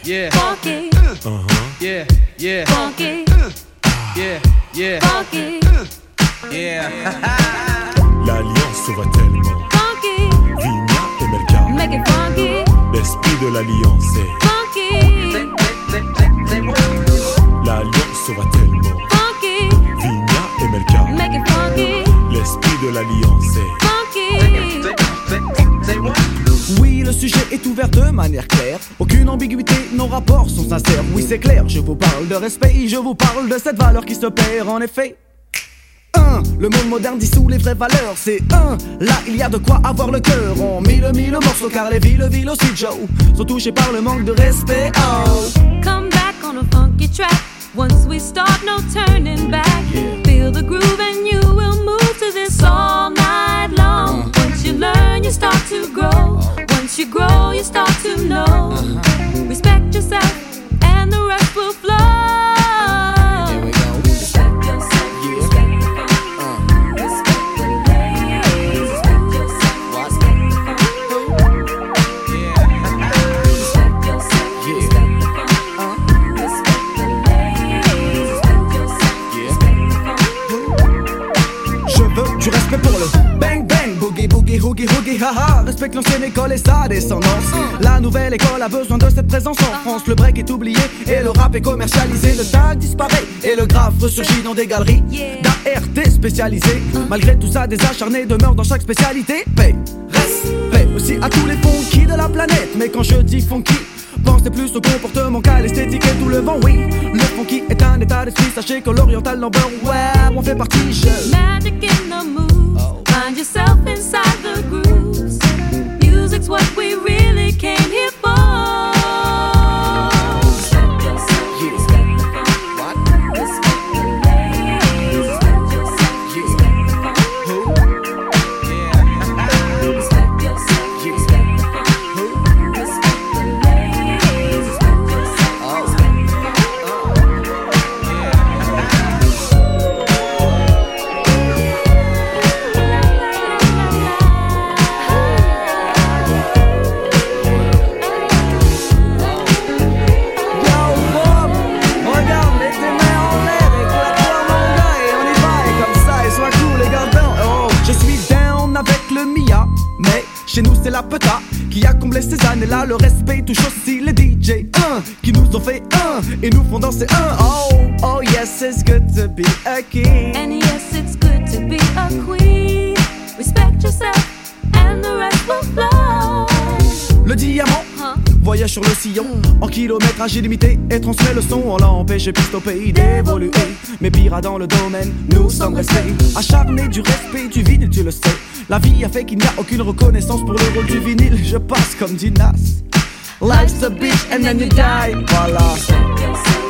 yeah, funky, yeah, yeah, funky, yeah, yeah, funky, yeah. L'alliance se voit tellement. funky, Vigna et Melka. make it funky, L'esprit de l'alliance est. funky, L'alliance se voit tellement. funky, Vigna et Melka. make it funky, L'esprit de l'alliance est. funky. Oui, le sujet est ouvert de manière claire. Aucune ambiguïté, nos rapports sont sincères. Oui, c'est clair, je vous parle de respect, je vous parle de cette valeur qui se perd en effet. Le monde moderne dissout les vraies valeurs, c'est là il y a de quoi avoir le cœur. On mille morceaux car les villes aussi Joe sont touchés par le manque de respect. Oh. Come back on a funky track. Once we start, no turning back. Feel the groove and you will move to this all night long. Once you learn, you start to grow. Once you grow, you start to know. Respect yourself and the rest will flow. Here we go. Respect yourself, respect the funk. Respect the ladies, respect yourself, respect the funk. Respect yourself, respect the funk. Respect the ladies, respect yourself, respect the funk. Je veux du respect pour le bang bang, boogie boogie hoogie hoogie haha. Respecte l'ancienne école et sa descendance. La nouvelle école a besoin de cette présence en France. Le break est oublié et le rap est commercialisé. Le tag disparaît et le graphe ressurgit dans des galeries d'ART spécialisées. Malgré tout ça, des acharnés demeurent dans chaque spécialité. Paix, respect aussi à tous les funky de la planète. Mais quand je dis funky, pensez plus au comportement qu'à l'esthétique et tout le vent, oui. Le funky est un état d'esprit, sachez que l'oriental number, ouais, on fait partie. Magic in the moves. Find yourself inside the grooves. Music's what we really came here for. Respect yourself, respect the funk. Respect the ladies, respect yourself, respect the funk. Respect yourself, respect the funk. Respect the ladies, respect yourself, respect the Chez nous c'est la peta qui a comblé ces années-là. Le respect touche aussi les DJ qui nous ont fait et nous font danser oh yes, it's good to be a king. And yes, it's good to be a queen. Respect yourself and the rest will flow. Le diamant voyage sur le sillon en kilométrage illimité et transmet le son. On l'a empêché piste au pays d'évoluer. Mais pire dans le domaine, nous sommes restés acharnés du respect du vinyle, tu le sais. La vie a fait qu'il n'y a aucune reconnaissance pour le rôle du vinyle. Je passe comme dit Nas. Life's a bitch and then you die. Voilà.